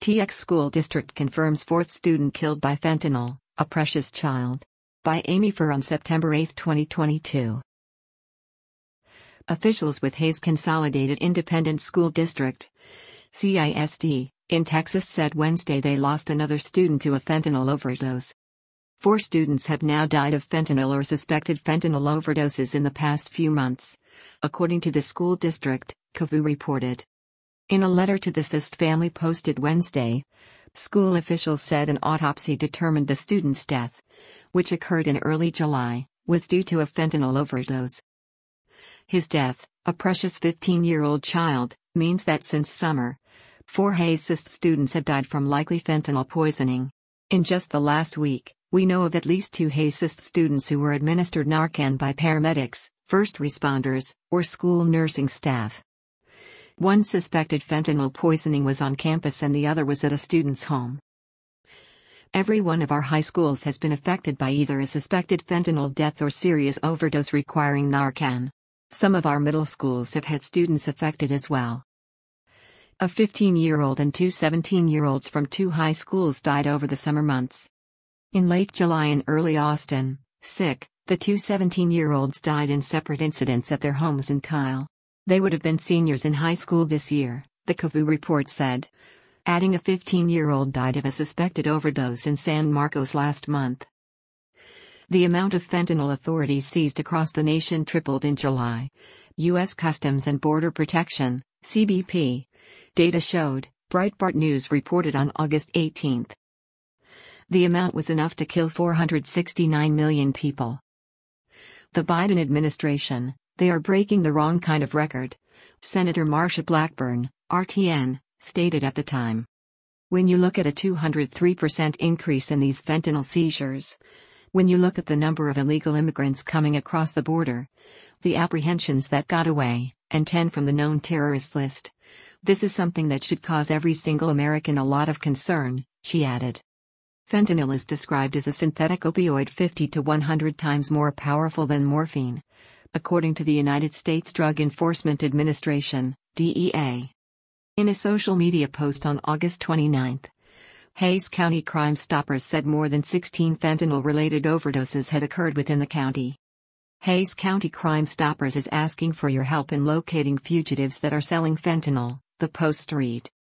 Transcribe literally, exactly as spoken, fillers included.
T X School District confirms fourth student killed by fentanyl, a precious child. By Amy Furr on September eighth, twenty twenty-two. Officials with Hays Consolidated Independent School District, C I S D, in Texas said Wednesday they lost another student to a fentanyl overdose. Four students have now died of fentanyl or suspected fentanyl overdoses in the past few months, according to the school district, C A V U reported. In a letter to the S I S T family posted Wednesday, school officials said an autopsy determined the student's death, which occurred in early July, was due to a fentanyl overdose. His death, a precious fifteen-year-old child, means that since summer, four Hays S I S T students have died from likely fentanyl poisoning. In just the last week, we know of at least two Hays S I S T students who were administered Narcan by paramedics, first responders, or school nursing staff. One suspected fentanyl poisoning was on campus and the other was at a student's home. Every one of our high schools has been affected by either a suspected fentanyl death or serious overdose requiring Narcan. Some of our middle schools have had students affected as well. A fifteen-year-old and two seventeen-year-olds from two high schools died over the summer months. In late July in early Austin, sick, the two seventeen-year-olds died in separate incidents at their homes in Kyle. They would have been seniors in high school this year, the C A V U report said. Adding a fifteen-year-old died of a suspected overdose in San Marcos last month. The amount of fentanyl authorities seized across the nation tripled in July. U S Customs and Border Protection, C B P, data showed, Breitbart News reported on August eighteenth. The amount was enough to kill four hundred sixty-nine million people. The Biden administration, they are breaking the wrong kind of record, Senator Marsha Blackburn, R T N, stated at the time. When you look at a two hundred three percent increase in these fentanyl seizures, when you look at the number of illegal immigrants coming across the border, the apprehensions that got away, and ten from the known terrorist list, this is something that should cause every single American a lot of concern, she added. Fentanyl is described as a synthetic opioid fifty to one hundred times more powerful than morphine, according to the United States Drug Enforcement Administration, D E A. In a social media post on August twenty-ninth, Hays County Crime Stoppers said more than sixteen fentanyl-related overdoses had occurred within the county. Hays County Crime Stoppers is asking for your help in locating fugitives that are selling fentanyl, the post read.